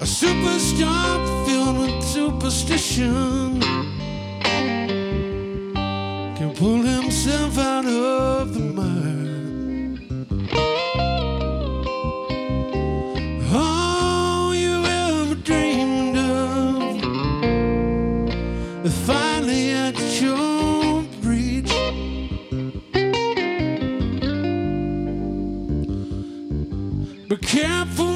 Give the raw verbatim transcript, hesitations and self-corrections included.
superstar filled with superstition can pull himself out of the mire. All you ever dreamed of is finally at your reach. Be careful